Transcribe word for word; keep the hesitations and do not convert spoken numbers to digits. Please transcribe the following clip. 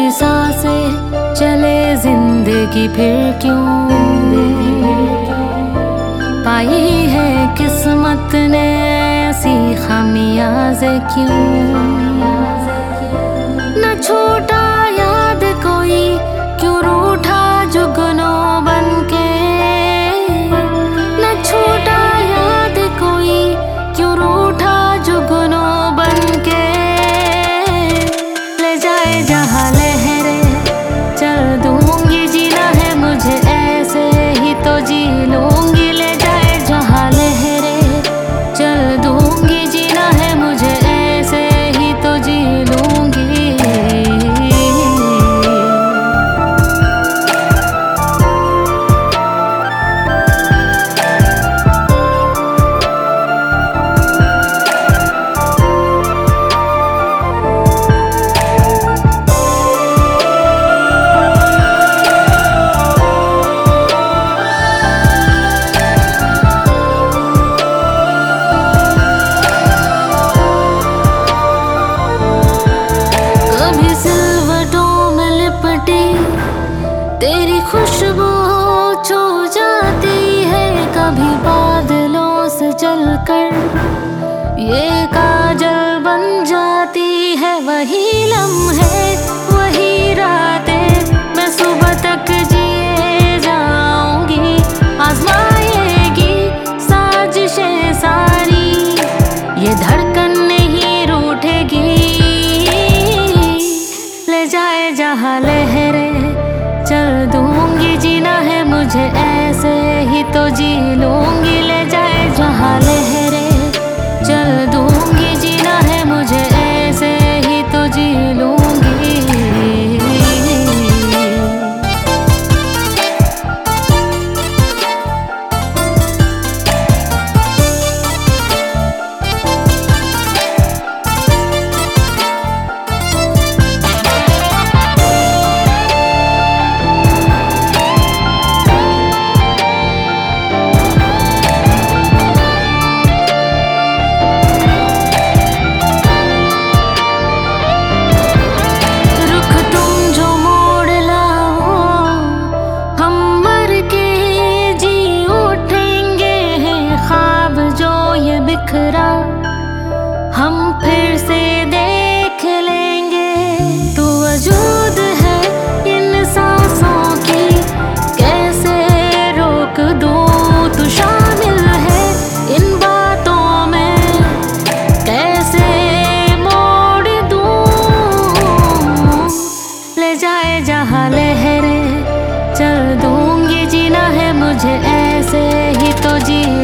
सांसें चले जिंदगी फिर क्यों पाई है किस्मत ने ऐसी खामियाज़े क्यों। न छूटा याद कोई क्यों रूठा जुगनों बनके, न छूटा याद कोई क्यों रूठा जुगनों बनके। ले जाए जहाँ लहरे चल दूंगी, जीना है मुझे ऐसे ही तो जी लूंगी। ले जाए जहाँ लहरे चल दूंगी, जीना है मुझे ऐसे ही तो जी लूंगी। तेरी खुशबू छू जाती है कभी बादलों से चलकर, ये काजल बन जाती है। वही लम्हे वही रातें मैं सुबह तक जिए जाऊंगी। आजमाएगी साजिशें सारी, ये धड़कन नहीं रूठेगी। ले जाए जहाँ लहरे चल दूंगी, जीना है मुझे ऐसे ही तो जी लूंगी। ले जाए जहाँ लहरे चल दूंगी, जीना है मुझे ऐसे ही तो जी लूंगी। हम फिर से देख लेंगे, तू वजूद है इन सांसों की कैसे रोक दूं। तू शामिल है इन बातों में कैसे मोड़ दूं। ले जाए जहाँ लहरे चल दूंगी, जीना है मुझे ऐसे ही तो जी